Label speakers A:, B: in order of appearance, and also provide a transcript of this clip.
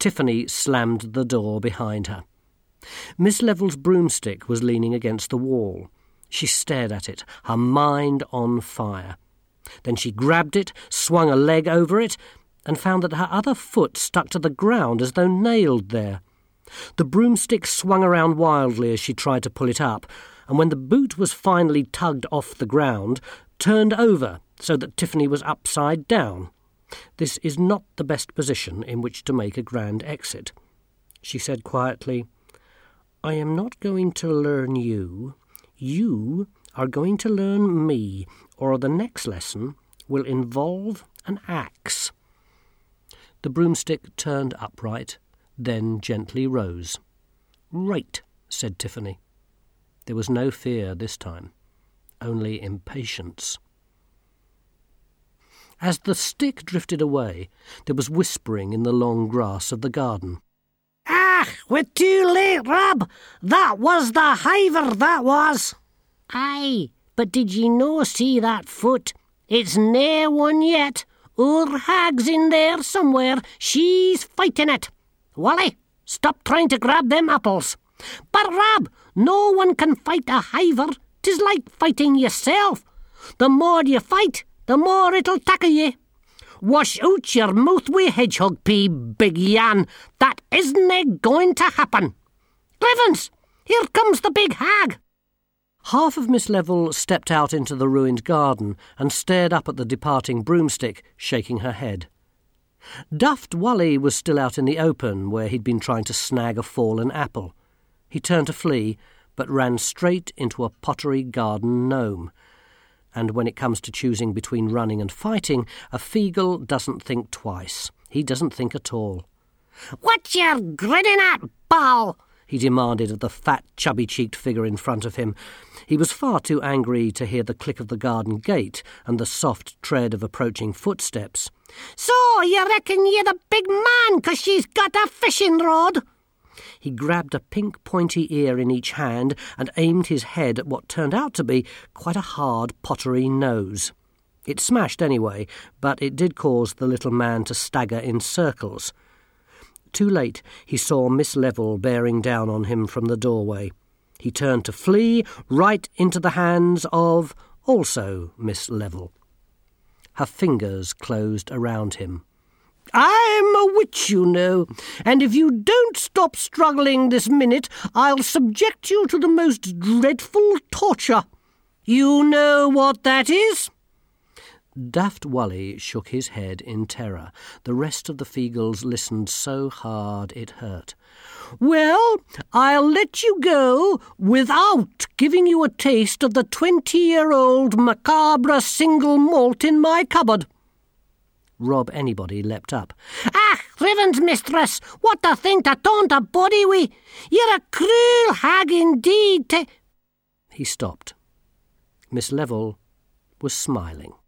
A: Tiffany slammed the door behind her. Miss Level's broomstick was leaning against the wall. She stared at it, her mind on fire. Then she grabbed it, swung a leg over it, and found that her other foot stuck to the ground as though nailed there. The broomstick swung around wildly as she tried to pull it up, and when the boot was finally tugged off the ground, turned over so that Tiffany was upside down. This is not the best position in which to make a grand exit. She said quietly, "I am not going to learn you. You are going to learn me, or the next lesson will involve an axe." The broomstick turned upright, then gently rose. "Right," said Tiffany. There was no fear this time, only impatience. As the stick drifted away, there was whispering in the long grass of the garden.
B: "Ah, we're too late, Rob. That was the hiver, that was." "Aye, but did ye no see that foot? It's nae one yet. Our hag's in there somewhere. She's fighting it. Wally, stop trying to grab them apples." "But, Rob, no one can fight a hiver. 'Tis like fighting yourself. The more you fight, the more it'll tackle ye. Wash out your mouth wi' hedgehog pea, Big Yan. That isn't going to happen. Rivens, here comes the big hag."
A: Half of Miss Level stepped out into the ruined garden and stared up at the departing broomstick, shaking her head. Daft Wally was still out in the open, where he'd been trying to snag a fallen apple. He turned to flee, but ran straight into a pottery garden gnome. And when it comes to choosing between running and fighting, a Feegle doesn't think twice. He doesn't think at all.
B: "What you grinning at, Bal?"
A: he demanded of the fat, chubby-cheeked figure in front of him. He was far too angry to hear the click of the garden gate and the soft tread of approaching footsteps.
B: "So you reckon you're the big man 'cause she's got a fishing rod?"
A: He grabbed a pink pointy ear in each hand and aimed his head at what turned out to be quite a hard pottery nose. It smashed anyway, but it did cause the little man to stagger in circles. Too late, he saw Miss Level bearing down on him from the doorway. He turned to flee right into the hands of, also, Miss Level. Her fingers closed around him. "I'm a witch, you know, and if you don't stop struggling this minute, I'll subject you to the most dreadful torture. You know what that is?" Daft Wally shook his head in terror. The rest of the Feegles listened so hard it hurt. "Well, I'll let you go without giving you a taste of the 20-year-old macabre single malt in my cupboard." Rob Anybody leapt up.
B: "Ah, Rivens, mistress, what a thing to taunt a body wi'! You're a cruel hag indeed to—"
A: He stopped. Miss Level was smiling.